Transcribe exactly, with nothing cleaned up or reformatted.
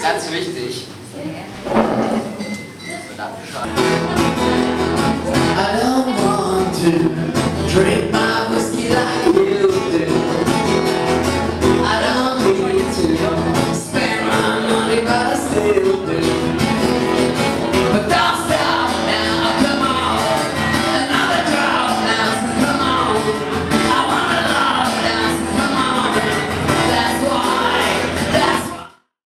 Ganz wichtig. Sehr gerne. Verdammt schade. I don't want to